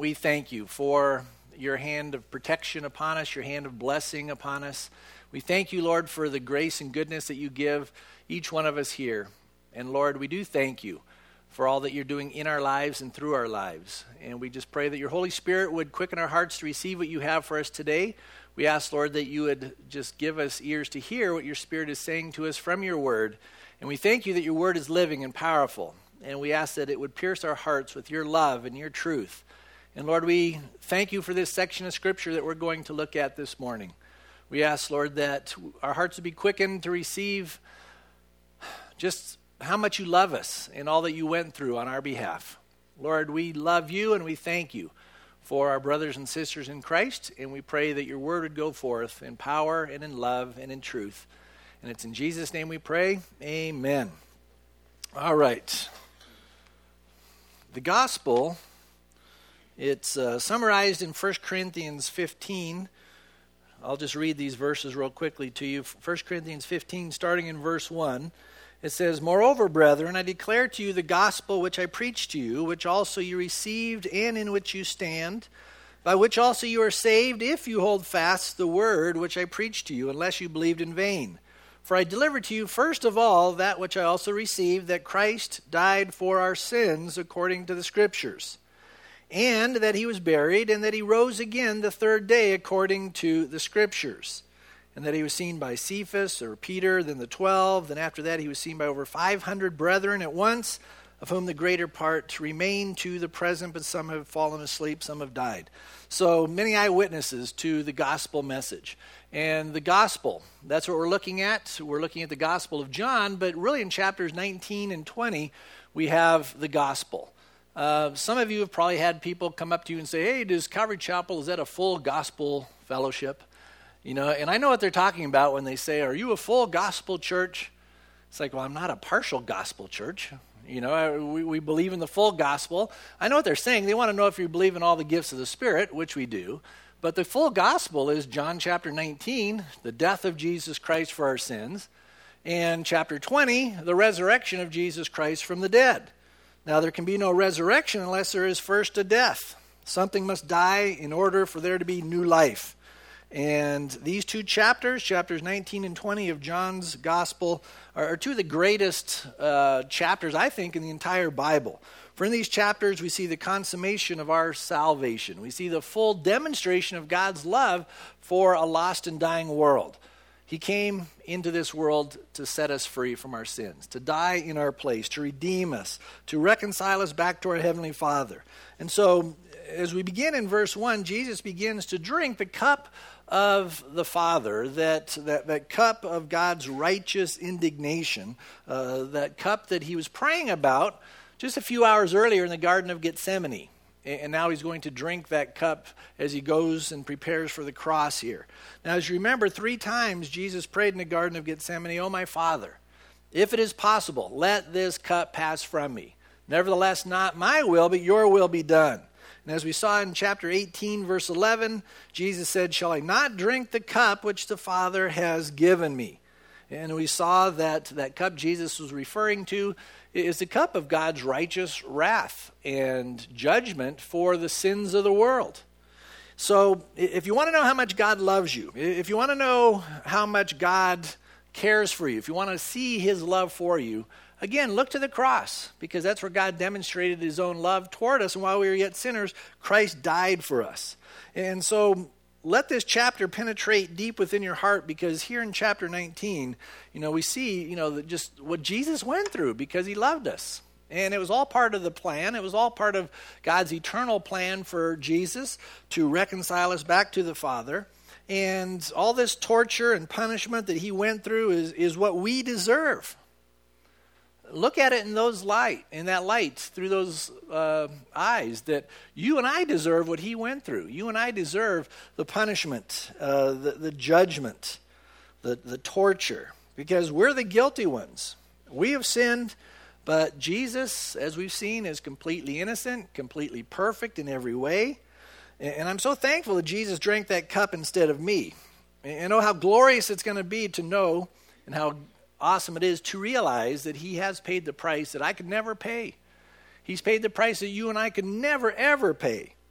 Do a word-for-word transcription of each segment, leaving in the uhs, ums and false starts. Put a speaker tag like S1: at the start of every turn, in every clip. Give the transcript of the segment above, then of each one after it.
S1: we thank you for your hand of protection upon us, your hand of blessing upon us. We thank you, Lord, for the grace and goodness that you give each one of us here. And Lord, we do thank you for all that you're doing in our lives and through our lives. And we just pray that your Holy Spirit would quicken our hearts to receive what you have for us today. We ask, Lord, that you would just give us ears to hear what your Spirit is saying to us from your word. And we thank you that your word is living and powerful. And we ask that it would pierce our hearts with your love and your truth. And Lord, we thank you for this section of Scripture that we're going to look at this morning. We ask, Lord, that our hearts would be quickened to receive just how much you love us and all that you went through on our behalf. Lord, we love you and we thank you for our brothers and sisters in Christ, and we pray that your word would go forth in power and in love and in truth. And it's in Jesus' name we pray. Amen. All right. The gospel, it's uh, summarized in First Corinthians fifteen. I'll just read these verses real quickly to you. First Corinthians fifteen, starting in verse one. It says, "Moreover, brethren, I declare to you the gospel which I preached to you, which also you received and in which you stand, by which also you are saved, if you hold fast the word which I preached to you, unless you believed in vain. For I delivered to you first of all that which I also received, that Christ died for our sins according to the Scriptures, and that he was buried, and that he rose again the third day according to the Scriptures, and that he was seen by Cephas, or Peter, then the twelve. Then after that he was seen by over five hundred brethren at once, of whom the greater part remain to the present, but some have fallen asleep, some have died." So many eyewitnesses to the gospel message. And the gospel, that's what we're looking at. We're looking at the Gospel of John, but really in chapters nineteen and twenty, we have the gospel. Uh, some of you have probably had people come up to you and say, "Hey, does Calvary Chapel, is that a full gospel fellowship?" You know, and I know what they're talking about when they say, "Are you a full gospel church?" It's like, well, I'm not a partial gospel church. You know, I, we, we believe in the full gospel. I know what they're saying. They want to know if you believe in all the gifts of the Spirit, which we do. But the full gospel is John chapter nineteen, the death of Jesus Christ for our sins, and chapter twenty, the resurrection of Jesus Christ from the dead. Now, there can be no resurrection unless there is first a death. Something must die in order for there to be new life. And these two chapters, chapters nineteen and twenty of John's gospel, are, are two of the greatest uh, chapters, I think, in the entire Bible. For in these chapters, we see the consummation of our salvation. We see the full demonstration of God's love for a lost and dying world. He came into this world to set us free from our sins, to die in our place, to redeem us, to reconcile us back to our Heavenly Father. And so, as we begin in verse one, Jesus begins to drink the cup of the Father, that, that, that cup of God's righteous indignation, uh, that cup that he was praying about just a few hours earlier in the Garden of Gethsemane. And now he's going to drink that cup as he goes and prepares for the cross here. Now, as you remember, three times Jesus prayed in the Garden of Gethsemane, "O my Father, if it is possible, let this cup pass from me. Nevertheless, not my will, but your will be done." And as we saw in chapter eighteen, verse eleven, Jesus said, "Shall I not drink the cup which the Father has given me?" And we saw that that cup Jesus was referring to is the cup of God's righteous wrath and judgment for the sins of the world. So if you want to know how much God loves you, if you want to know how much God cares for you, if you want to see his love for you, again, look to the cross, because that's where God demonstrated his own love toward us. And while we were yet sinners, Christ died for us. And so let this chapter penetrate deep within your heart, because here in chapter nineteen, you know, we see, you know, just what Jesus went through because he loved us. And it was all part of the plan. It was all part of God's eternal plan for Jesus to reconcile us back to the Father. And all this torture and punishment that he went through is, is what we deserve. Look at it in those light, in that light, through those uh, eyes, that you and I deserve what he went through. You and I deserve the punishment, uh, the, the judgment, the, the torture, because we're the guilty ones. We have sinned, but Jesus, as we've seen, is completely innocent, completely perfect in every way. And, and I'm so thankful that Jesus drank that cup instead of me. And oh, how glorious it's going to be to know, and how awesome it is to realize that he has paid the price that I could never pay. He's paid the price that you and I could never, ever pay.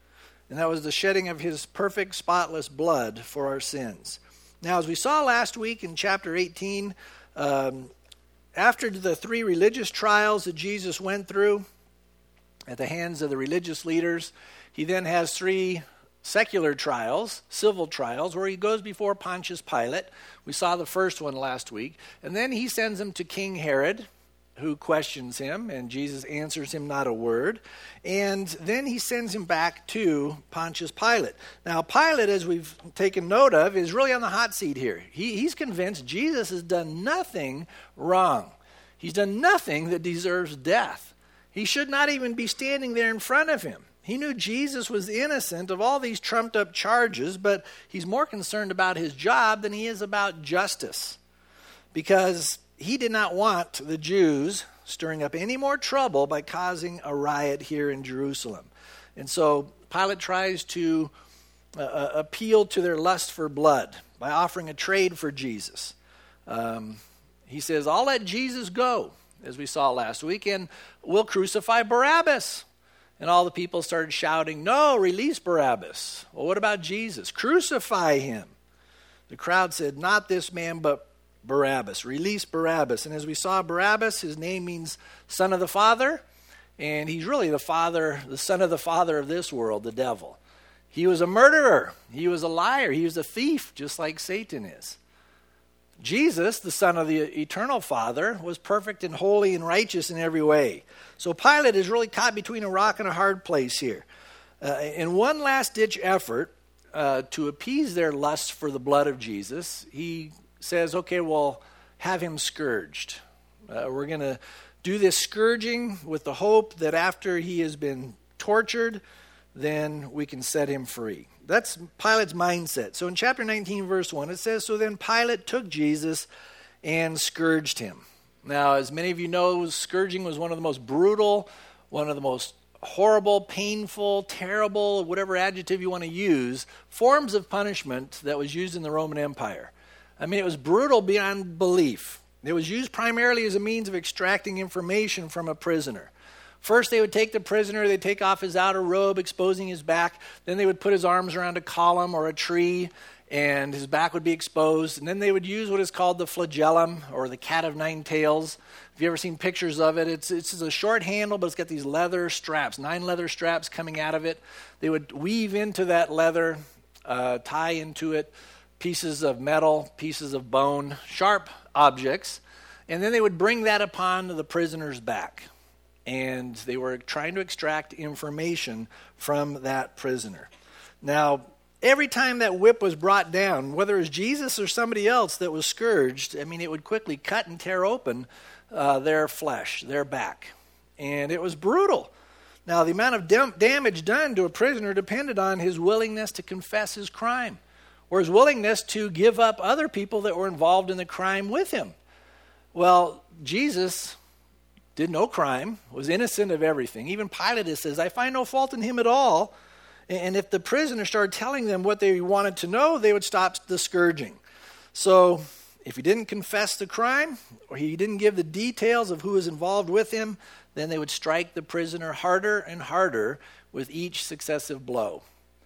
S1: And that was the shedding of his perfect, spotless blood for our sins. Now, as we saw last week in chapter eighteen, um, after the three religious trials that Jesus went through at the hands of the religious leaders, he then has three secular trials, civil trials, where he goes before Pontius Pilate. We saw the first one last week. And then he sends him to King Herod, who questions him, and Jesus answers him not a word. And then he sends him back to Pontius Pilate. Now, Pilate, as we've taken note of, is really on the hot seat here. He, he's convinced Jesus has done nothing wrong. He's done nothing that deserves death. He should not even be standing there in front of him. He knew Jesus was innocent of all these trumped up charges, but he's more concerned about his job than he is about justice, because he did not want the Jews stirring up any more trouble by causing a riot here in Jerusalem. And so Pilate tries to uh, appeal to their lust for blood by offering a trade for Jesus. Um, he says, I'll let Jesus go, as we saw last week, and we'll crucify Barabbas. And all the people started shouting, no, release Barabbas. Well, what about Jesus? Crucify him. The crowd said, not this man, but Barabbas. Release Barabbas. And as we saw, Barabbas, his name means son of the father. And he's really the father, the son of the father of this world, the devil. He was a murderer. He was a liar. He was a thief, just like Satan is. Jesus, the son of the eternal Father, was perfect and holy and righteous in every way. So Pilate is really caught between a rock and a hard place here. Uh, in one last-ditch effort uh, to appease their lust for the blood of Jesus, he says, okay, well, have him scourged. Uh, we're going to do this scourging with the hope that after he has been tortured, then we can set him free. That's Pilate's mindset. So in chapter nineteen, verse one, it says, so then Pilate took Jesus and scourged him. Now, as many of you know, scourging was one of the most brutal, one of the most horrible, painful, terrible, whatever adjective you want to use, forms of punishment that was used in the Roman Empire. I mean, it was brutal beyond belief. It was used primarily as a means of extracting information from a prisoner. First, they would take the prisoner, they'd take off his outer robe, exposing his back. Then they would put his arms around a column or a tree, and his back would be exposed. And then they would use what is called the flagellum, or the cat of nine tails. If you've ever seen pictures of it, it's, it's a short handle, but it's got these leather straps, nine leather straps coming out of it. They would weave into that leather, uh, tie into it pieces of metal, pieces of bone, sharp objects, and then they would bring that upon the prisoner's back. And they were trying to extract information from that prisoner. Now, every time that whip was brought down, whether it was Jesus or somebody else that was scourged, I mean, it would quickly cut and tear open uh, their flesh, their back. And it was brutal. Now, the amount of dam- damage done to a prisoner depended on his willingness to confess his crime, or his willingness to give up other people that were involved in the crime with him. Well, Jesus did no crime, was innocent of everything. Even Pilate says, I find no fault in him at all. And if the prisoner started telling them what they wanted to know, they would stop the scourging. So if he didn't confess the crime, or he didn't give the details of who was involved with him, then they would strike the prisoner harder and harder with each successive blow.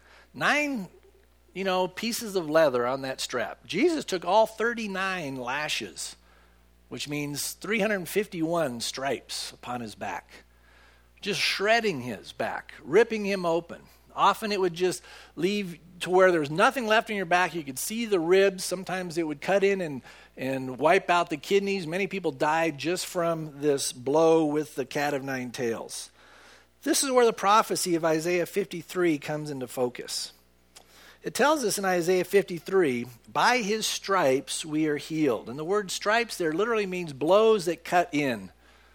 S1: Nine, you know, pieces of leather on that strap. Jesus took all thirty-nine lashes, which means three hundred fifty-one stripes upon his back, just shredding his back, ripping him open. Often it would just leave to where there was nothing left in your back. You could see the ribs. Sometimes it would cut in and, and wipe out the kidneys. Many people died just from this blow with the cat of nine tails. This is where the prophecy of Isaiah fifty-three comes into focus. It tells us in Isaiah fifty-three, by his stripes we are healed. And the word stripes there literally means blows that cut in.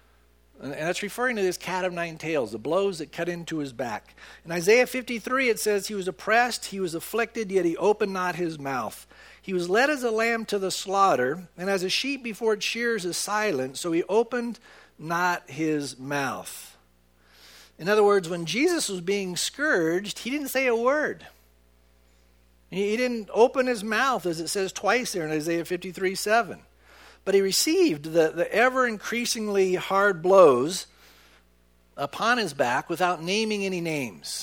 S1: And that's referring to this cat of nine tails, the blows that cut into his back. In Isaiah fifty-three, it says, he was oppressed, he was afflicted, yet he opened not his mouth. He was led as a lamb to the slaughter, and as a sheep before its shears is silent, so he opened not his mouth. In other words, when Jesus was being scourged, he didn't say a word. He didn't open his mouth, as it says twice there in Isaiah fifty-three seven. But he received the, the ever-increasingly hard blows upon his back without naming any names.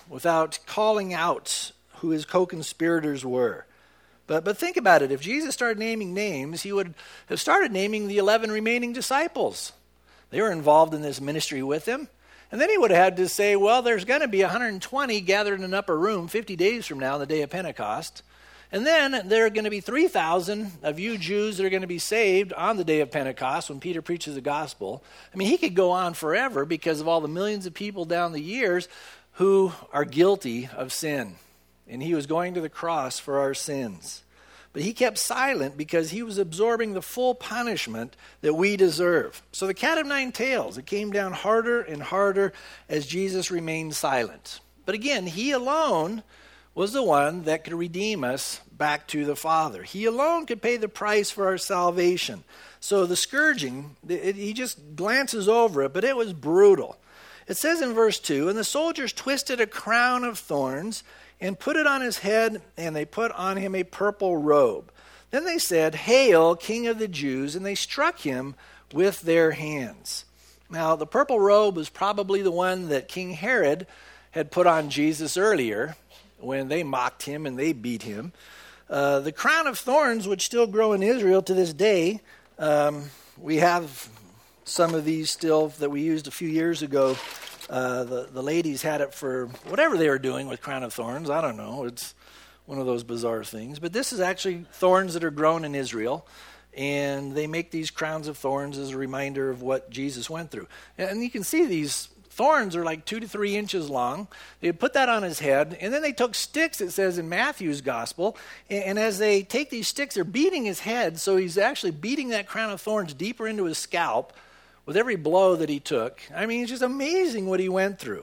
S2: without calling out who his co-conspirators were. But but think about it. If Jesus started naming names, he would have started naming the eleven remaining disciples. They were involved in this ministry with him. And then he would have had to say, well, there's going to be one hundred twenty gathered in an upper room fifty days from now, the day of Pentecost. And then there are going to be three thousand of you Jews that are going to be saved on the day of Pentecost when Peter preaches the gospel. I mean, he could go on forever because of all the millions of people down the years who are guilty of sin. And he was going to the cross for our sins. But he kept silent because he was absorbing the full punishment that we deserve. So the cat of nine tails, it came down harder and harder as Jesus remained silent. But again, he alone was the one that could redeem us back to the Father. He alone could pay the price for our salvation. So the scourging, it, he just glances over it, but it was brutal. It says in verse two, and the soldiers twisted a crown of thorns and put it on his head, and they put on him a purple robe. Then they said, Hail, King of the Jews, and they struck him with their hands. Now, the purple robe was probably the one that King Herod had put on Jesus earlier when they mocked him and they beat him. Uh, the crown of thorns, which still grow in Israel to this day, um, we have some of these still that we used a few years ago. Uh, the, the ladies had it for whatever they were doing with crown of thorns. I don't know. It's one of those bizarre things. But this is actually thorns that are grown in Israel. And they make these crowns of thorns as a reminder of what Jesus went through. And you can see these thorns are like two to three inches long. They put that on his head. And then they took sticks, it says in Matthew's gospel. And, and as they take these sticks, they're beating his head. So he's actually beating that crown of thorns deeper into his scalp with every blow that he took. I mean, it's just amazing what he went through.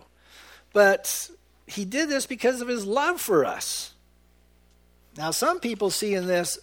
S2: But he did this because of his love for us. Now, some people see in this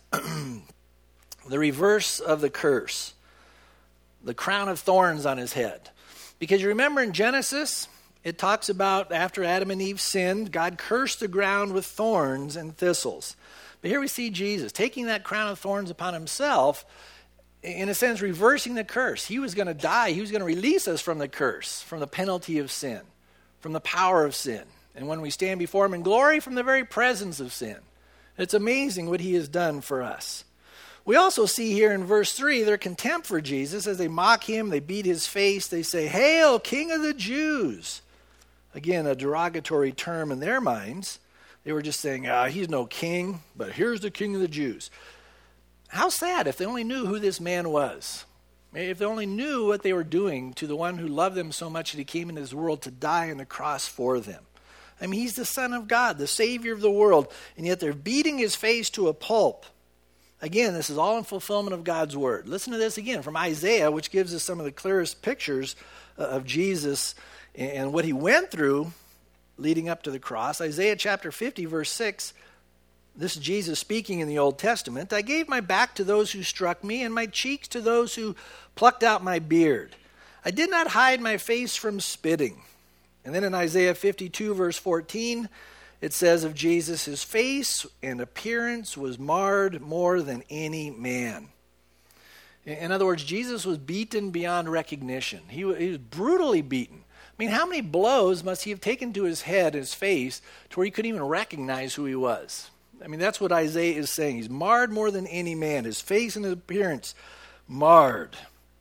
S2: the reverse of the curse, the crown of thorns on his head. Because you remember in Genesis, it talks about after Adam and Eve sinned, God cursed the ground with thorns and thistles. But here we see Jesus taking that crown of thorns upon himself, in a sense, reversing the curse. He was going to die. He was going to release us from the curse, from the penalty of sin, from the power of sin. And when we stand before him in glory, from the very presence of sin. It's amazing what he has done for us. We also see here in verse three their contempt for Jesus as they mock him, they beat his face, they say, Hail, King of the Jews. Again, a derogatory term in their minds. They were just saying, ah, he's no king, but here's the King of the Jews. How sad if they only knew who this man was. If they only knew what they were doing to the one who loved them so much that he came into this world to die on the cross for them. I mean, he's the Son of God, the Savior of the world, and yet they're beating his face to a pulp. Again, this is all in fulfillment of God's word. Listen to this again from Isaiah, which gives us some of the clearest pictures of Jesus and what he went through leading up to the cross. Isaiah chapter fifty, verse six. This is Jesus speaking in the Old Testament. I gave my back to those who struck me, and my cheeks to those who plucked out my beard. I did not hide my face from spitting. And then in Isaiah fifty-two, verse fourteen, it says of Jesus, his face and appearance was marred more than any man. In other words, Jesus was beaten beyond recognition. He was, he was brutally beaten. I mean, how many blows must he have taken to his head, his face, to where he couldn't even recognize who he was? I mean, that's what Isaiah is saying. He's marred more than any man. His face and his appearance marred.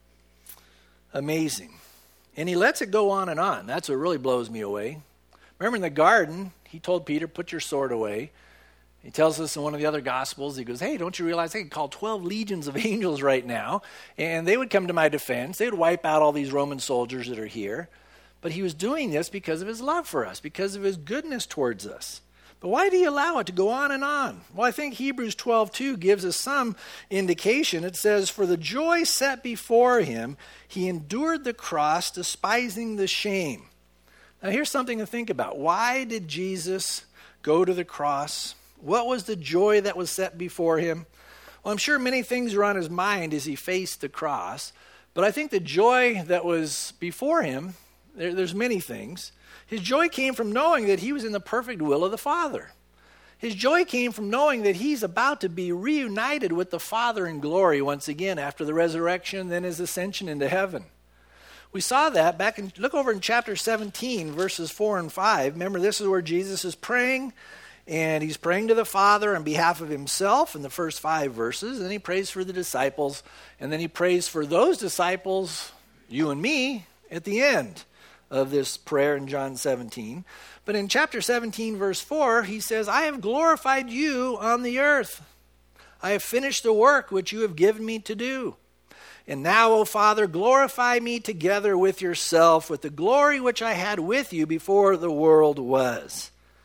S2: Amazing. And he lets it go on and on. That's what really blows me away. Remember in the garden, he told Peter, put your sword away. He tells us in one of the other Gospels, he goes, hey, don't you realize I could call twelve legions of angels right now, and they would come to my defense. They would wipe out all these Roman soldiers that are here. But he was doing this because of his love for us, because of his goodness towards us. But why do you allow it to go on and on? Well, I think Hebrews twelve two gives us some indication. It says, for the joy set before him, he endured the cross, despising the shame. Now here's something to think about. Why did Jesus go to the cross? What was the joy that was set before him? Well, I'm sure many things are on his mind as he faced the cross. But I think the joy that was before him, there, there's many things. His joy came from knowing that he was in the perfect will of the Father. His joy came from knowing that he's about to be reunited with the Father in glory once again after the resurrection, then his ascension into heaven. We saw that back in, look over in chapter seventeen, verses four and five. Remember, this is where Jesus is praying, and he's praying to the Father on behalf of himself in the first five verses. And then he prays for the disciples, and then he prays for those disciples, you and me, at the end of this prayer in John seventeen. But in chapter seventeen, verse four, he says, I have glorified you on the earth. I have finished the work which you have given me to do. And now, O Father, glorify me together with yourself, with the glory which I had with you before the world was.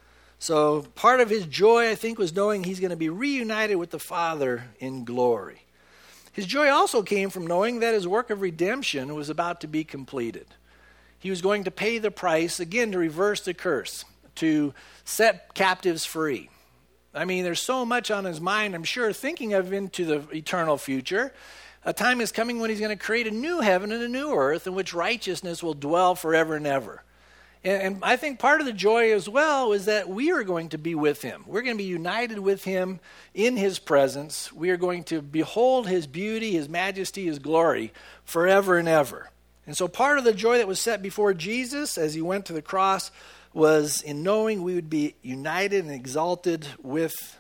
S2: So part of his joy, I think, was knowing he's going to be reunited with the Father in glory. His joy also came from knowing that his work of redemption was about to be completed. He was going to pay the price, again, to reverse the curse, to set captives free. I mean, there's so much on his mind, I'm sure, thinking of into the eternal future. A time is coming when he's going to create a new heaven and a new earth in which righteousness will dwell forever and ever. And, and I think part of the joy as well is that we are going to be with him. We're going to be united with him in his presence. We are going to behold his beauty, his majesty, his glory forever and ever. And so part of the joy that was set before Jesus as he went to the cross was in knowing we would be united and exalted with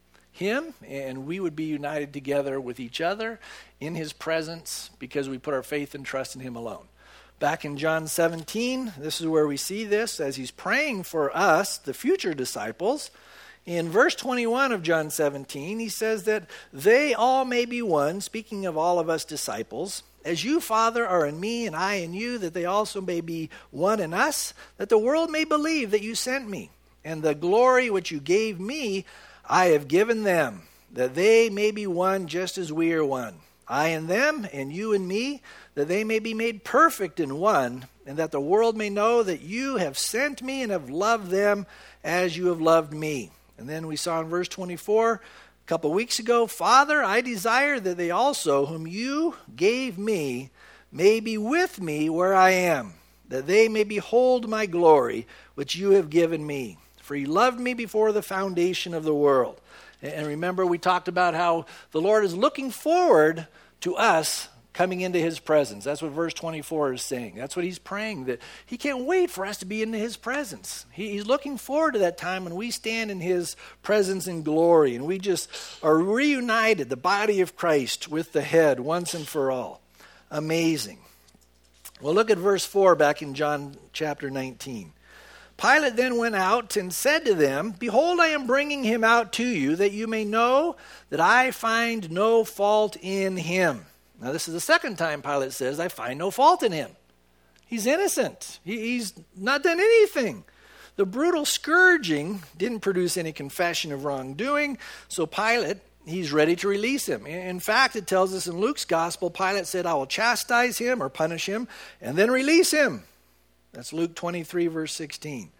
S2: him, and we would be united together with each other in his presence because we put our faith and trust in him alone. Back in John seventeen, this is where we see this as he's praying for us, the future disciples. In verse twenty-one of John seventeen, he says that they all may be one, speaking of all of us disciples, as you, Father, are in me and I in you, that they also may be one in us, that the world may believe that you sent me. And the glory which you gave me, I have given them, that they may be one just as we are one. I in them and you in me, that they may be made perfect in one, and that the world may know that you have sent me and have loved them as you have loved me. And then we saw in verse twenty-four, a couple weeks ago, Father, I desire that they also, whom you gave me, may be with me where I am, that they may behold my glory, which you have given me. For you loved me before the foundation of the world. And remember, we talked about how the Lord is looking forward to us coming into his presence. That's what verse twenty-four is saying. That's what he's praying, that he can't wait for us to be in his presence. He, he's looking forward to that time when we stand in his presence in glory and we just are reunited, the body of Christ with the head once and for all. Amazing. Well, look at verse four back in John chapter nineteen. Pilate then went out and said to them, Behold, I am bringing him out to you, that you may know that I find no fault in him. Now, this is the second time Pilate says, I find no fault in him. He's innocent. He, he's not done anything. The brutal scourging didn't produce any confession of wrongdoing, so Pilate, he's ready to release him. In fact, it tells us in Luke's gospel, Pilate said, I will chastise him or punish him and then release him. That's Luke twenty-three, verse sixteen.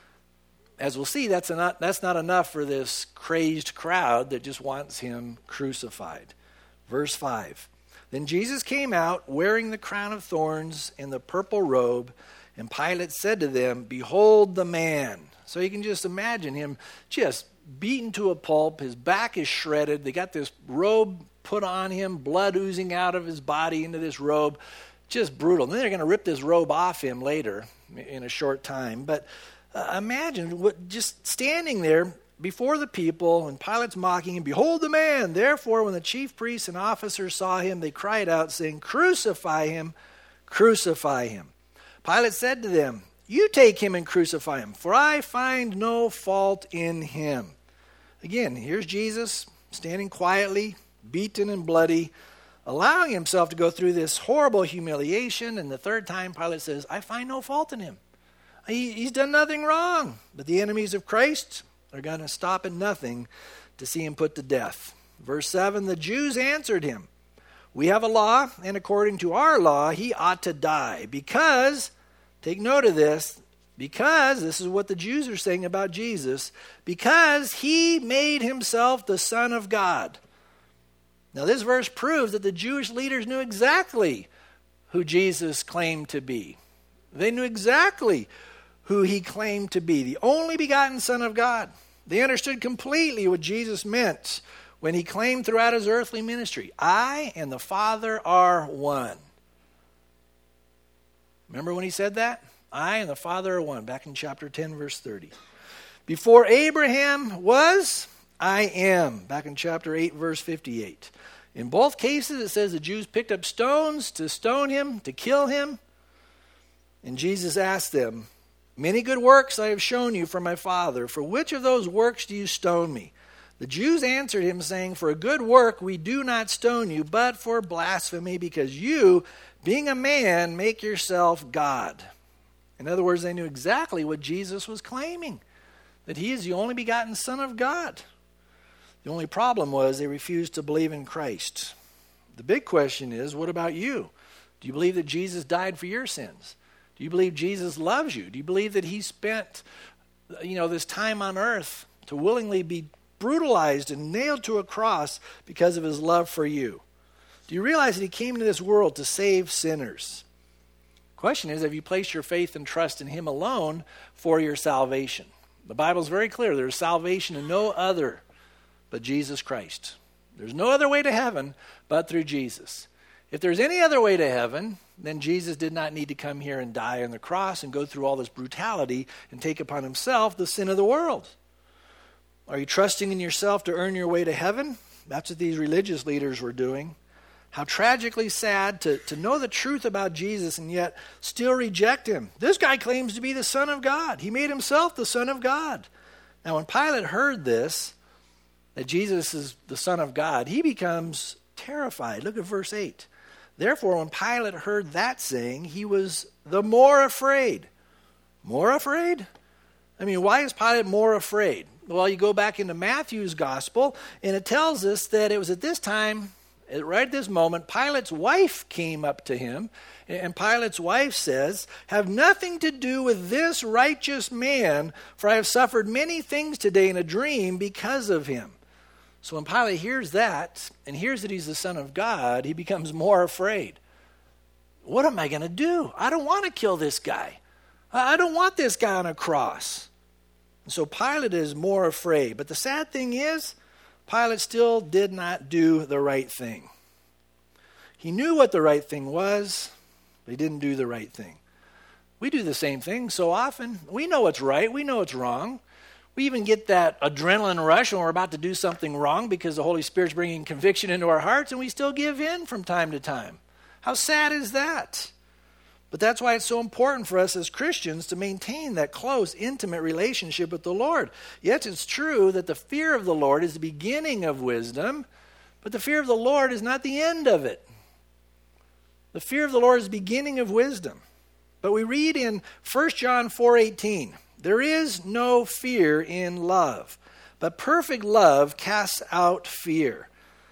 S2: As we'll see, that's not, that's not enough for this crazed crowd that just wants him crucified. Verse five. Then Jesus came out wearing the crown of thorns and the purple robe, and Pilate said to them, Behold the man. So you can just imagine him just beaten to a pulp. His back is shredded. They got this robe put on him, blood oozing out of his body into this robe. Just brutal. And then they're going to rip this robe off him later in a short time. But uh, imagine what, just standing there before the people, and Pilate's mocking him, Behold the man! Therefore, when the chief priests and officers saw him, they cried out, saying, Crucify him! Crucify him! Pilate said to them, You take him and crucify him, for I find no fault in him. Again, here's Jesus standing quietly, beaten and bloody, allowing himself to go through this horrible humiliation. And the third time, Pilate says, I find no fault in him. He, he's done nothing wrong. But the enemies of Christ are going to stop at nothing to see him put to death. Verse seven, the Jews answered him, We have a law, and according to our law, he ought to die. Because, take note of this, because, this is what the Jews are saying about Jesus, because he made himself the Son of God. Now, this verse proves that the Jewish leaders knew exactly who Jesus claimed to be. They knew exactly who he claimed to be, the only begotten Son of God. They understood completely what Jesus meant when he claimed throughout his earthly ministry, I and the Father are one. Remember when he said that? I and the Father are one, back in chapter ten, verse thirty. Before Abraham was, I am, back in chapter eight, verse fifty-eight. In both cases, it says the Jews picked up stones to stone him, to kill him. And Jesus asked them, many good works I have shown you from my Father. For which of those works do you stone me? The Jews answered him, saying, for a good work we do not stone you, but for blasphemy, because you, being a man, make yourself God. In other words, they knew exactly what Jesus was claiming, that he is the only begotten Son of God. The only problem was they refused to believe in Christ. The big question is, what about you? Do you believe that Jesus died for your sins? Do you believe Jesus loves you? Do you believe that he spent, you know, this time on earth to willingly be brutalized and nailed to a cross because of his love for you? Do you realize that he came into this world to save sinners? The question is, have you placed your faith and trust in him alone for your salvation? The Bible is very clear. There is salvation in no other but Jesus Christ. There's no other way to heaven but through Jesus. If there's any other way to heaven, then Jesus did not need to come here and die on the cross and go through all this brutality and take upon himself the sin of the world. Are you trusting in yourself to earn your way to heaven? That's what these religious leaders were doing. How tragically sad to, to know the truth about Jesus and yet still reject him. This guy claims to be the Son of God. He made himself the Son of God. Now when Pilate heard this, that Jesus is the Son of God, he becomes terrified. Look at verse eight. Therefore, when Pilate heard that saying, he was the more afraid. More afraid? I mean, why is Pilate more afraid? Well, you go back into Matthew's gospel, and it tells us that it was at this time, right at this moment, Pilate's wife came up to him, and Pilate's wife says, have nothing to do with this righteous man, for I have suffered many things today in a dream because of him. So when Pilate hears that, and hears that he's the Son of God, he becomes more afraid. What am I going to do? I don't want to kill this guy. I don't want this guy on a cross. And so Pilate is more afraid. But the sad thing is, Pilate still did not do the right thing. He knew what the right thing was, but he didn't do the right thing. We do the same thing so often. We know what's right. We know what's wrong. We even get that adrenaline rush when we're about to do something wrong because the Holy Spirit's bringing conviction into our hearts, and we still give in from time to time. How sad is that? But that's why it's so important for us as Christians to maintain that close, intimate relationship with the Lord. Yes, it's true that the fear of the Lord is the beginning of wisdom, but the fear of the Lord is not the end of it. The fear of the Lord is the beginning of wisdom. But we read in First John four eighteen, there is no fear in love, but perfect love casts out fear.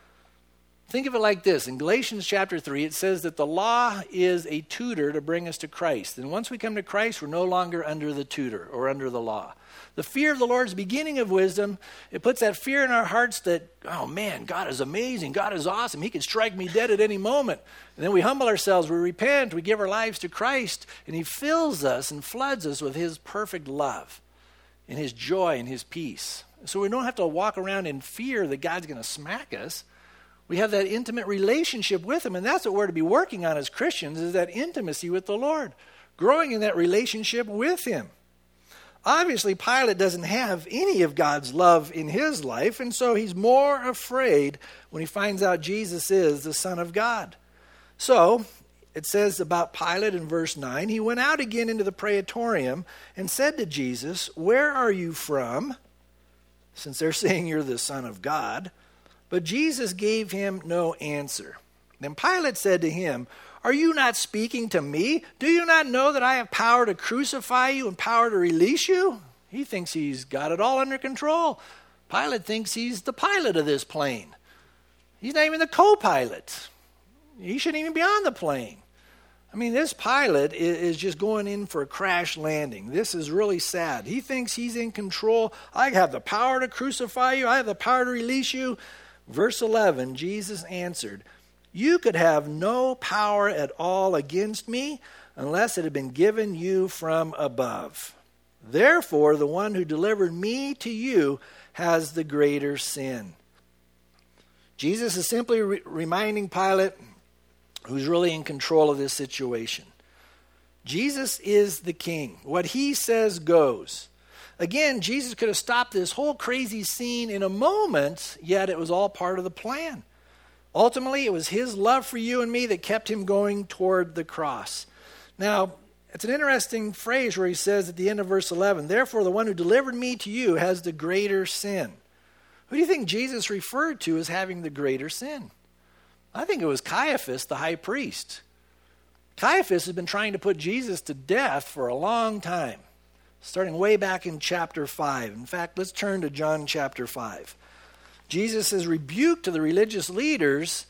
S2: Think of it like this. In Galatians chapter three, it says that the law is a tutor to bring us to Christ. And once we come to Christ, we're no longer under the tutor or under the law. The fear of the Lord is the beginning of wisdom. It puts that fear in our hearts that, oh man, God is amazing. God is awesome. He can strike me dead at any moment. And then we humble ourselves. We repent. We give our lives to Christ. And he fills us and floods us with his perfect love and his joy and his peace. So we don't have to walk around in fear that God's going to smack us. We have that intimate relationship with him. And that's what we're to be working on as Christians, is that intimacy with the Lord. Growing in that relationship with him. Obviously, Pilate doesn't have any of God's love in his life, and so he's more afraid when he finds out Jesus is the Son of God. So, it says about Pilate in verse nine, he went out again into the praetorium and said to Jesus, where are you from? Since they're saying you're the Son of God. But Jesus gave him no answer. Then Pilate said to him, are you not speaking to me? Do you not know that I have power to crucify you and power to release you? He thinks he's got it all under control. Pilate thinks he's the pilot of this plane. He's not even the co-pilot. He shouldn't even be on the plane. I mean, this pilot is just going in for a crash landing. This is really sad. He thinks he's in control. I have the power to crucify you. I have the power to release you. Verse eleven, Jesus answered, you could have no power at all against me unless it had been given you from above. Therefore, the one who delivered me to you has the greater sin. Jesus is simply re- reminding Pilate, who's really in control of this situation. Jesus is the king. What he says goes. Again, Jesus could have stopped this whole crazy scene in a moment, yet it was all part of the plan. Ultimately, it was his love for you and me that kept him going toward the cross. Now, it's an interesting phrase where he says at the end of verse eleven, therefore the one who delivered me to you has the greater sin. Who do you think Jesus referred to as having the greater sin? I think it was Caiaphas, the high priest. Caiaphas has been trying to put Jesus to death for a long time, starting way back in chapter five. In fact, let's turn to John chapter five. Jesus is rebuked to the religious leaders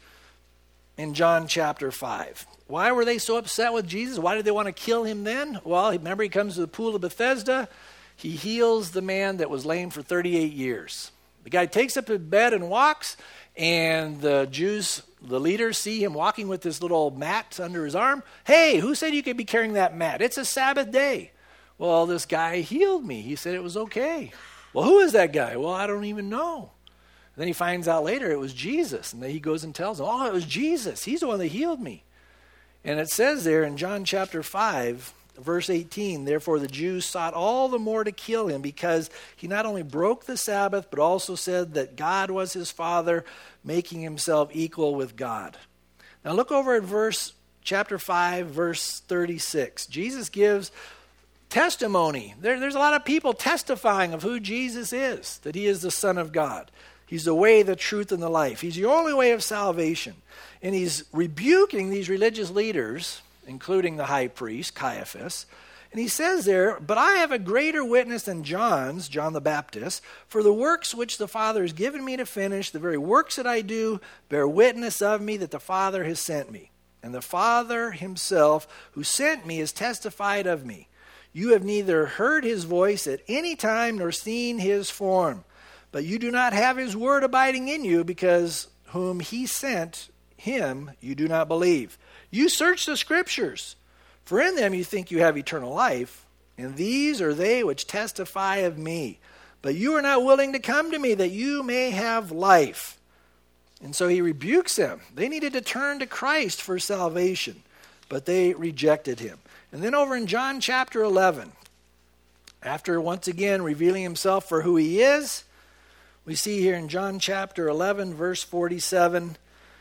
S2: in John chapter five. Why were they so upset with Jesus? Why did they want to kill him then? Well, remember he comes to the pool of Bethesda. He heals the man that was lame for thirty-eight years. The guy takes up his bed and walks, and the Jews, the leaders, see him walking with this little mat under his arm. Hey, who said you could be carrying that mat? It's a Sabbath day. Well, this guy healed me. He said it was okay. Well, who is that guy? Well, I don't even know. And then he finds out later it was Jesus. And then he goes and tells him, oh, it was Jesus. He's the one that healed me. And it says there in John chapter five, verse eighteen, therefore the Jews sought all the more to kill him because he not only broke the Sabbath, but also said that God was his Father, making himself equal with God. Now look over at verse chapter five, verse thirty-six. Jesus gives testimony. There, there's a lot of people testifying of who Jesus is, that he is the Son of God. He's the way, the truth, and the life. He's the only way of salvation. And he's rebuking these religious leaders, including the high priest, Caiaphas. And he says there, but I have a greater witness than John's, John the Baptist, for the works which the Father has given me to finish, the very works that I do, bear witness of me that the Father has sent me. And the Father himself who sent me has testified of me. You have neither heard his voice at any time nor seen his form. But you do not have his word abiding in you, because whom he sent, him you do not believe. You search the Scriptures, for in them you think you have eternal life, and these are they which testify of me. But you are not willing to come to me that you may have life. And so he rebukes them. They needed to turn to Christ for salvation, but they rejected him. And then over in John chapter eleven, after once again revealing himself for who he is, we see here in John chapter eleven, verse forty-seven,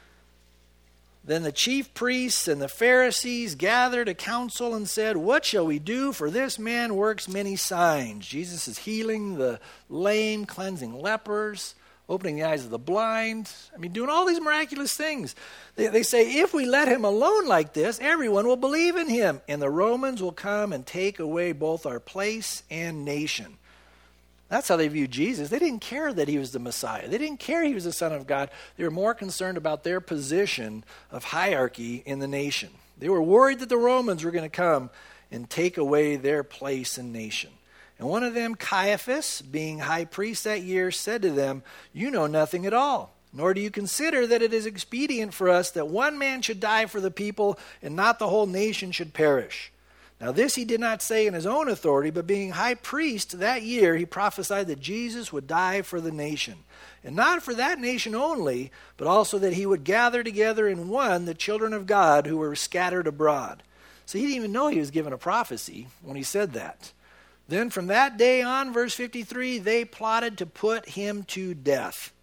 S2: then the chief priests and the Pharisees gathered a council and said, what shall we do? For this man works many signs. Jesus is healing the lame, cleansing lepers, opening the eyes of the blind. I mean, doing all these miraculous things. They, they say, if we let him alone like this, everyone will believe in him, and the Romans will come and take away both our place and nation. That's how they viewed Jesus. They didn't care that he was the Messiah. They didn't care he was the Son of God. They were more concerned about their position of hierarchy in the nation. They were worried that the Romans were going to come and take away their place in nation. And one of them, Caiaphas, being high priest that year, said to them, you know nothing at all, nor do you consider that it is expedient for us that one man should die for the people and not the whole nation should perish. Now this he did not say in his own authority, but being high priest that year, he prophesied that Jesus would die for the nation. And not for that nation only, but also that he would gather together in one the children of God who were scattered abroad. So he didn't even know he was given a prophecy when he said that. Then from that day on, verse fifty-three, they plotted to put him to death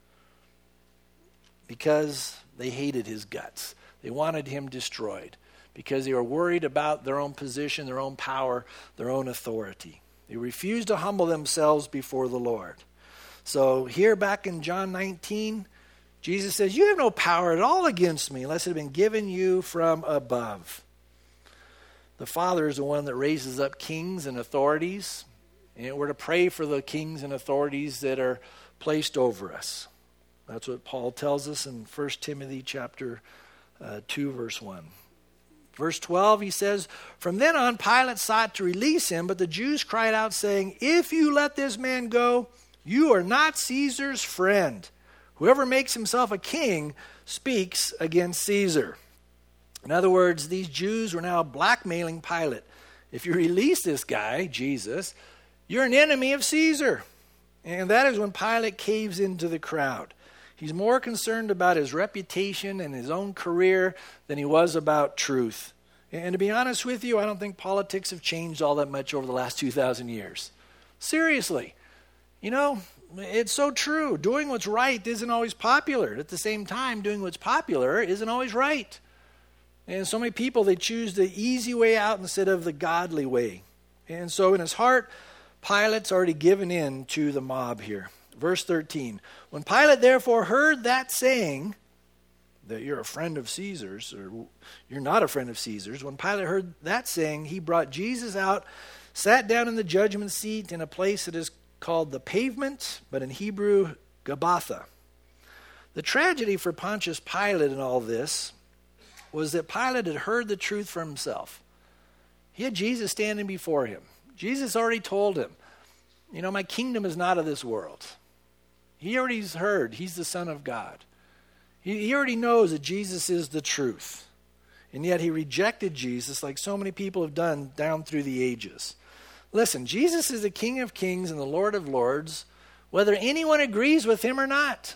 S2: because they hated his guts. They wanted him destroyed, because they were worried about their own position, their own power, their own authority. They refused to humble themselves before the Lord. So here back in John nineteen, Jesus says, you have no power at all against me unless it had been given you from above. The Father is the one that raises up kings and authorities, and we're to pray for the kings and authorities that are placed over us. That's what Paul tells us in First Timothy chapter uh, two, verse one. Verse twelve, he says, from then on Pilate sought to release him, but the Jews cried out, saying, if you let this man go, you are not Caesar's friend. Whoever makes himself a king speaks against Caesar. In other words, these Jews were now blackmailing Pilate. If you release this guy, Jesus, you're an enemy of Caesar. And that is when Pilate caves into the crowd. He's more concerned about his reputation and his own career than he was about truth. And to be honest with you, I don't think politics have changed all that much over the last two thousand years. Seriously. You know, it's so true. Doing what's right isn't always popular. At the same time, doing what's popular isn't always right. And so many people, they choose the easy way out instead of the godly way. And so in his heart, Pilate's already given in to the mob here. Verse thirteen, when Pilate therefore heard that saying, that you're a friend of Caesar's, or you're not a friend of Caesar's, when Pilate heard that saying, he brought Jesus out, sat down in the judgment seat in a place that is called the Pavement, but in Hebrew, Gabbatha. The tragedy for Pontius Pilate in all this was that Pilate had heard the truth for himself. He had Jesus standing before him. Jesus already told him, you know, my kingdom is not of this world. He already heard he's the Son of God. He, he already knows that Jesus is the truth. And yet he rejected Jesus like so many people have done down through the ages. Listen, Jesus is the King of Kings and the Lord of Lords, whether anyone agrees with him or not.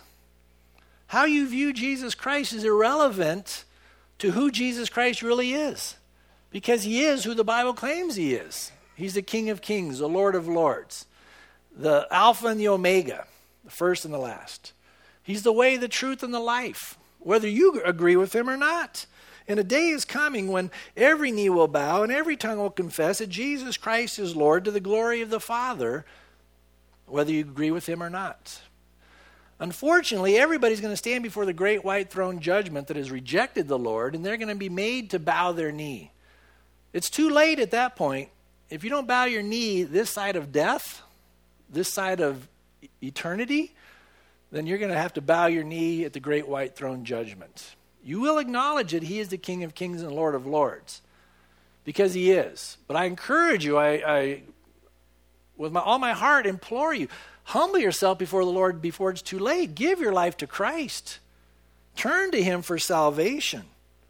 S2: How you view Jesus Christ is irrelevant to who Jesus Christ really is, because he is who the Bible claims he is. He's the King of Kings, the Lord of Lords, the Alpha and the Omega, the first and the last. He's the way, the truth, and the life, whether you agree with him or not. And a day is coming when every knee will bow and every tongue will confess that Jesus Christ is Lord to the glory of the Father, whether you agree with him or not. Unfortunately, everybody's going to stand before the great white throne judgment that has rejected the Lord, and they're going to be made to bow their knee. It's too late at that point. If you don't bow your knee this side of death, this side of eternity, then you're going to have to bow your knee at the great white throne judgment. You will acknowledge that he is the King of Kings and Lord of Lords, because he is. But I encourage you, I, I with my, all my heart, implore you, humble yourself before the Lord before it's too late. Give your life to Christ. Turn to him for salvation.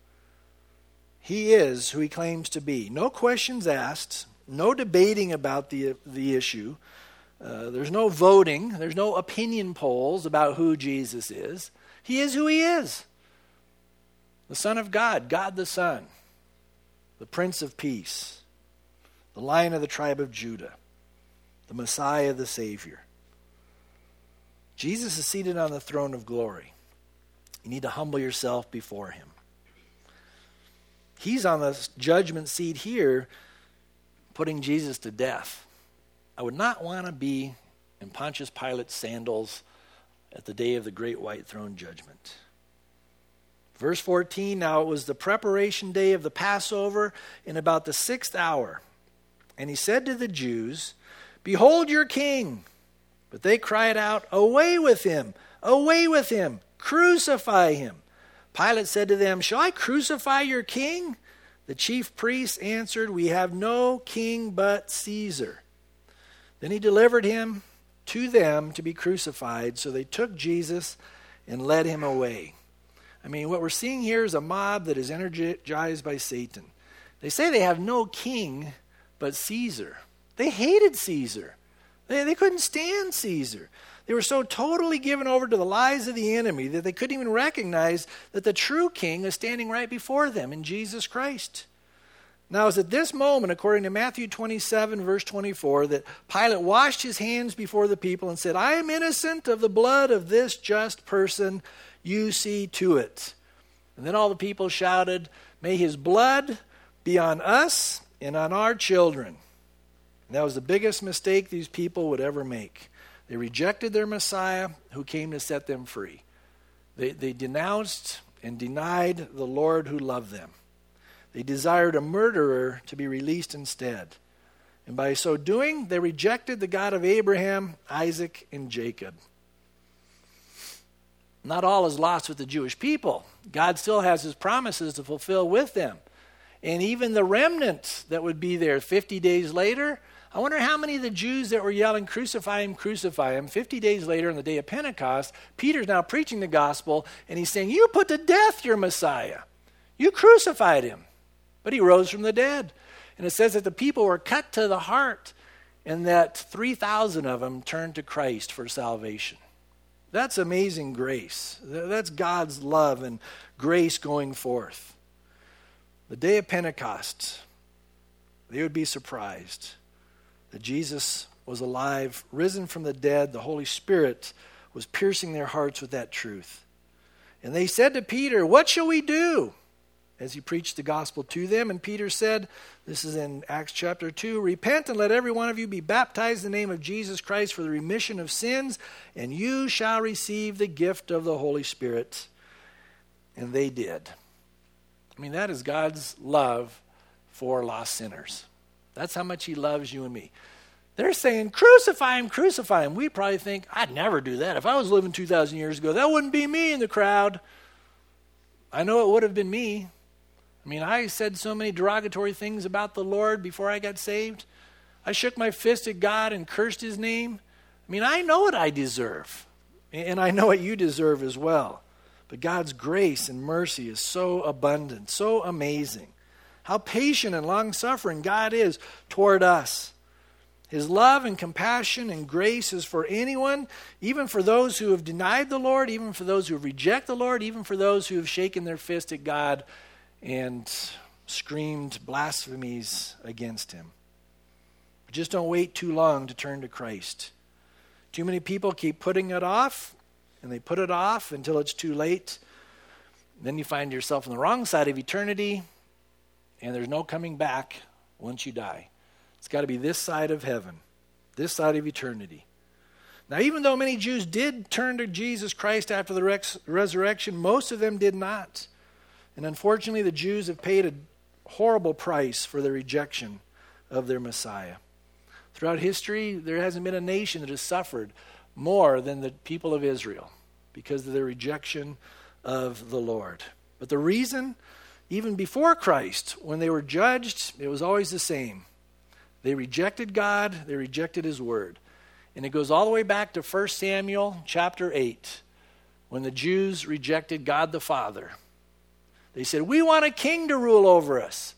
S2: He is who he claims to be. No questions asked. No debating about the, the issue. Uh, there's no voting. There's no opinion polls about who Jesus is. He is who he is. The Son of God, God the Son, the Prince of Peace, the Lion of the tribe of Judah, the Messiah, the Savior. Jesus is seated on the throne of glory. You need to humble yourself before him. He's on the judgment seat here, putting Jesus to death. I would not want to be in Pontius Pilate's sandals at the day of the great white throne judgment. Verse fourteen, now it was the preparation day of the Passover in about the sixth hour. And he said to the Jews, behold your king. But they cried out, away with him, away with him, crucify him. Pilate said to them, shall I crucify your king? The chief priests answered, we have no king but Caesar. Then he delivered him to them to be crucified. So they took Jesus and led him away. I mean, what we're seeing here is a mob that is energized by Satan. They say they have no king but Caesar. They hated Caesar. They, they couldn't stand Caesar. They were so totally given over to the lies of the enemy that they couldn't even recognize that the true king was standing right before them in Jesus Christ. Now, it's at this moment, according to Matthew twenty-seven, verse twenty-four, that Pilate washed his hands before the people and said, I am innocent of the blood of this just person. You see to it. And then all the people shouted, may his blood be on us and on our children. And that was the biggest mistake these people would ever make. They rejected their Messiah who came to set them free. They, they denounced and denied the Lord who loved them. They desired a murderer to be released instead. And by so doing, they rejected the God of Abraham, Isaac, and Jacob. Not all is lost with the Jewish people. God still has his promises to fulfill with them. And even the remnant that would be there fifty days later, I wonder how many of the Jews that were yelling, crucify him, crucify him, fifty days later on the day of Pentecost, Peter's now preaching the gospel, and he's saying, you put to death your Messiah. You crucified him, but he rose from the dead. And it says that the people were cut to the heart, and that three thousand of them turned to Christ for salvation. That's amazing grace. That's God's love and grace going forth. the day of Pentecost, they would be surprised that Jesus was alive, risen from the dead. The Holy Spirit was piercing their hearts with that truth. And they said to Peter, "What shall we do?" as he preached the gospel to them. And Peter said, this is in Acts chapter two, "Repent and let every one of you be baptized in the name of Jesus Christ for the remission of sins, and you shall receive the gift of the Holy Spirit." And they did. I mean, that is God's love for lost sinners. That's how much he loves you and me. They're saying, "Crucify him, crucify him." We probably think, "I'd never do that. If I was living two thousand years ago, that wouldn't be me in the crowd." I know it would have been me. I mean, I said so many derogatory things about the Lord before I got saved. I shook my fist at God and cursed his name. I mean, I know what I deserve, and I know what you deserve as well. But God's grace and mercy is so abundant, so amazing. How patient and long-suffering God is toward us. His love and compassion and grace is for anyone, even for those who have denied the Lord, even for those who reject the Lord, even for those who have shaken their fist at God and screamed blasphemies against him. But just don't wait too long to turn to Christ. Too many people keep putting it off, and they put it off until it's too late. Then you find yourself on the wrong side of eternity, and there's no coming back once you die. It's got to be this side of heaven, this side of eternity. Now, even though many Jews did turn to Jesus Christ after the res- resurrection, most of them did not. And unfortunately, the Jews have paid a horrible price for their rejection of their Messiah. Throughout history, there hasn't been a nation that has suffered more than the people of Israel because of their rejection of the Lord. But the reason, even before Christ, when they were judged, it was always the same. They rejected God, they rejected his word. And it goes all the way back to First Samuel chapter eight, when the Jews rejected God the Father. They said, "We want a king to rule over us."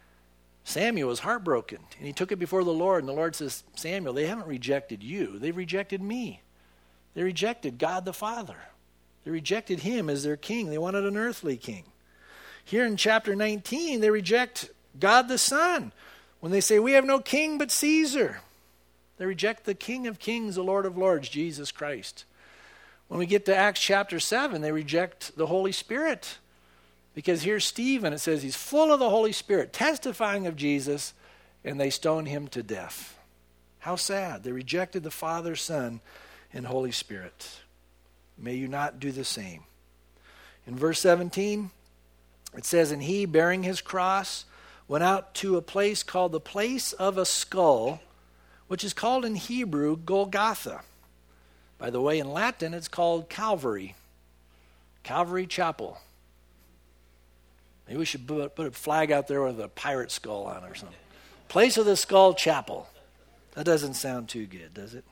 S2: Samuel was heartbroken, and he took it before the Lord, and the Lord says, "Samuel, they haven't rejected you. They've rejected me. They rejected God the Father. They rejected him as their king. They wanted an earthly king." Here in chapter nineteen, they reject God the Son when they say, "We have no king but Caesar." They reject the King of Kings, the Lord of Lords, Jesus Christ. When we get to Acts chapter seven, they reject the Holy Spirit. Because here's Stephen, it says he's full of the Holy Spirit, testifying of Jesus, and they stone him to death. How sad. They rejected the Father, Son, and Holy Spirit. May you not do the same. In verse seventeen, it says, "And he, bearing his cross, went out to a place called the place of a skull, which is called in Hebrew Golgotha." By the way, in Latin, it's called Calvary. Calvary Chapel. Maybe we should put a flag out there with a pirate skull on it or something. Place of the Skull Chapel. That doesn't sound too good, does it?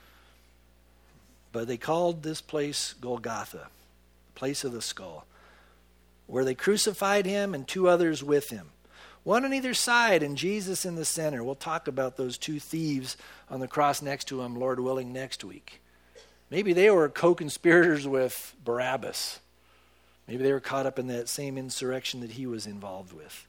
S2: But they called this place Golgotha, place of the skull, where they crucified him and two others with him, one on either side and Jesus in the center. We'll talk about those two thieves on the cross next to him, Lord willing, next week. Maybe they were co-conspirators with Barabbas. Maybe they were caught up in that same insurrection that he was involved with.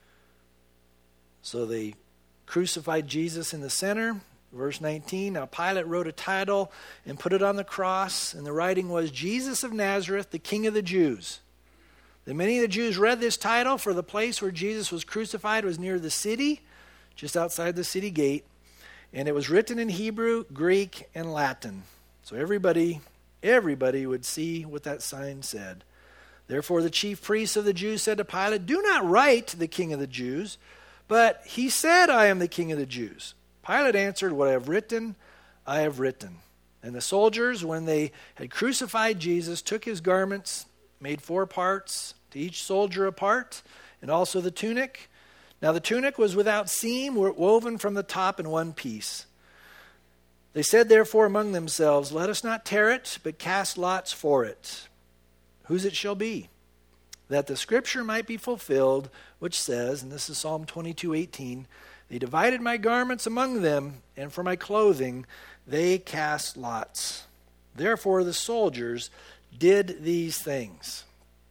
S2: So they crucified Jesus in the center. Verse nineteen, "Now Pilate wrote a title and put it on the cross, and the writing was, 'Jesus of Nazareth, the King of the Jews.' Then many of the Jews read this title, for the place where Jesus was crucified was near the city, just outside the city gate, and it was written in Hebrew, Greek, and Latin. So everybody, everybody would see what that sign said. Therefore the chief priests of the Jews said to Pilate, 'Do not write the King of the Jews,' but he said, 'I am the King of the Jews.' Pilate answered, 'What I have written, I have written.' And the soldiers, when they had crucified Jesus, took his garments, made four parts, to each soldier a part, and also the tunic. Now the tunic was without seam, woven from the top in one piece. They said therefore among themselves, 'Let us not tear it, but cast lots for it, whose it shall be, that the scripture might be fulfilled, which says,'" and this is Psalm twenty-two eighteen, "'They divided my garments among them, and for my clothing they cast lots. Therefore the soldiers did these things.'"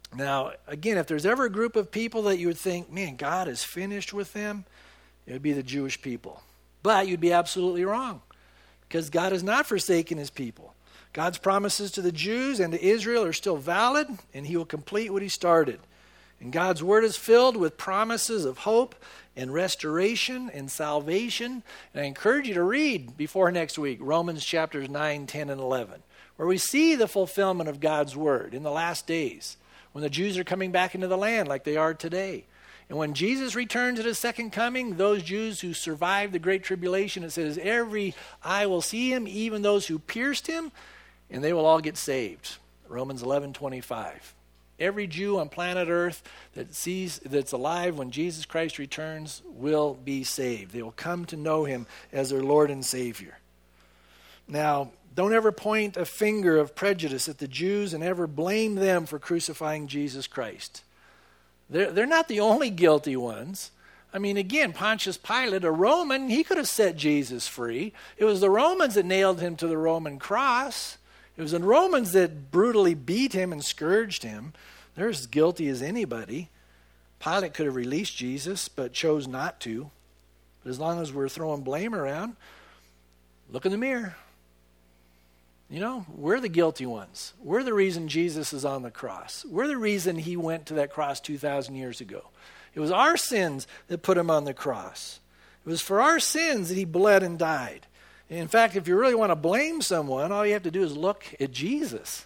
S2: Now, again, if there's ever a group of people that you would think, man, God is finished with them, it would be the Jewish people. But you'd be absolutely wrong, because God has not forsaken his people. God's promises to the Jews and to Israel are still valid, and he will complete what he started. And God's word is filled with promises of hope and restoration and salvation. And I encourage you to read before next week Romans chapters nine, ten, and eleven, where we see the fulfillment of God's word in the last days, when the Jews are coming back into the land like they are today. And when Jesus returns at his second coming, those Jews who survived the Great Tribulation, it says, every eye will see him, even those who pierced him, and they will all get saved. Romans eleven twenty-five. Every Jew on planet Earth that sees that's alive when Jesus Christ returns will be saved. They will come to know him as their Lord and Savior. Now, don't ever point a finger of prejudice at the Jews and ever blame them for crucifying Jesus Christ. They're, they're not the only guilty ones. I mean, again, Pontius Pilate, a Roman, he could have set Jesus free. It was the Romans that nailed him to the Roman cross. It was the Romans that brutally beat him and scourged him. They're as guilty as anybody. Pilate could have released Jesus, but chose not to. But as long as we're throwing blame around, look in the mirror. You know, we're the guilty ones. We're the reason Jesus is on the cross. We're the reason he went to that cross two thousand years ago. It was our sins that put him on the cross. It was for our sins that he bled and died. In fact, if you really want to blame someone, all you have to do is look at Jesus.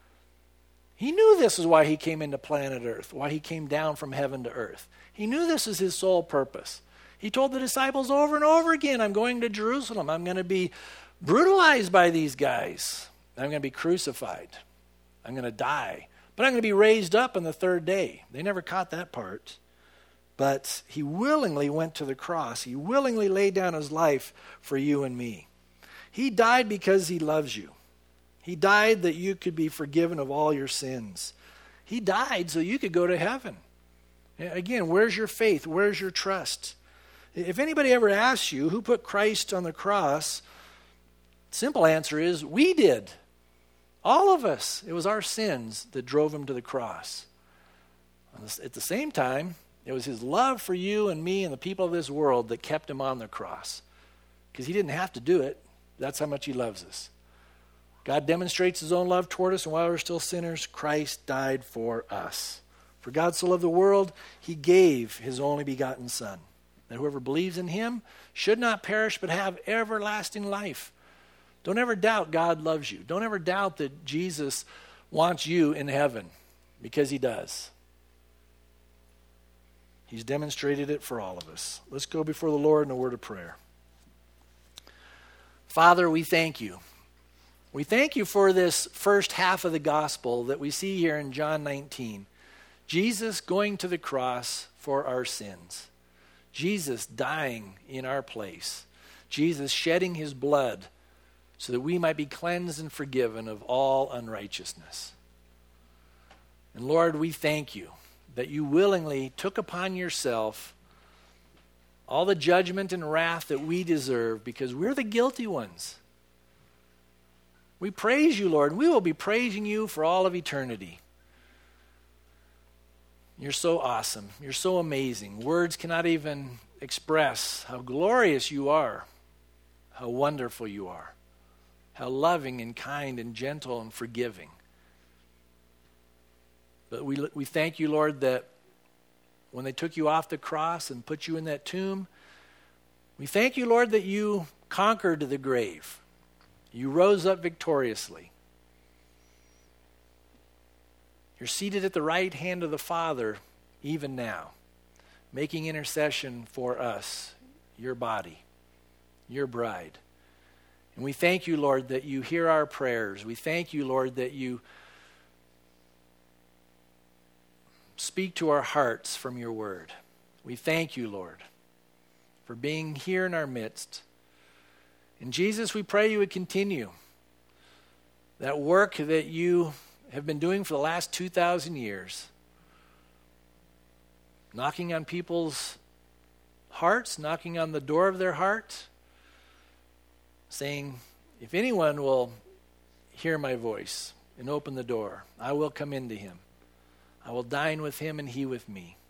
S2: He knew this is why he came into planet Earth, why he came down from heaven to earth. He knew this is his sole purpose. He told the disciples over and over again, I'm going to Jerusalem. I'm going to be brutalized by these guys. I'm going to be crucified. I'm going to die. But I'm going to be raised up on the third day. They never caught that part. But he willingly went to the cross. He willingly laid down his life for you and me. He died because he loves you. He died that you could be forgiven of all your sins. He died so you could go to heaven. Again, where's your faith? Where's your trust? If anybody ever asks you who put Christ on the cross, simple answer is we did. All of us. It was our sins that drove him to the cross. At the same time, it was his love for you and me and the people of this world that kept him on the cross. Because he didn't have to do it. That's how much he loves us. God demonstrates his own love toward us, and while we're still sinners, Christ died for us. For God so loved the world, he gave his only begotten Son, that whoever believes in him should not perish but have everlasting life. Don't ever doubt God loves you. Don't ever doubt that Jesus wants you in heaven, because he does. He's demonstrated it for all of us. Let's go before the Lord in a word of prayer. Father, we thank you. We thank you for this first half of the gospel that we see here in John nineteen. Jesus going to the cross for our sins. Jesus dying in our place. Jesus shedding his blood so that we might be cleansed and forgiven of all unrighteousness. And Lord, we thank you that you willingly took upon yourself all the judgment and wrath that we deserve because we're the guilty ones. We praise you, Lord, and we will be praising you for all of eternity. You're so awesome. You're so amazing. Words cannot even express how glorious you are, how wonderful you are, how loving and kind and gentle and forgiving. But we we thank you, Lord, that when they took you off the cross and put you in that tomb, we thank you, Lord, that you conquered the grave. You rose up victoriously. You're seated at the right hand of the Father even now, making intercession for us, your body, your bride. And we thank you, Lord, that you hear our prayers. We thank you, Lord, that you speak to our hearts from your word. We thank you, Lord, for being here in our midst. And Jesus, we pray you would continue that work that you have been doing for the last two thousand years, knocking on people's hearts, knocking on the door of their heart, saying, if anyone will hear my voice and open the door, I will come into him.
S1: I will dine with him and he with me.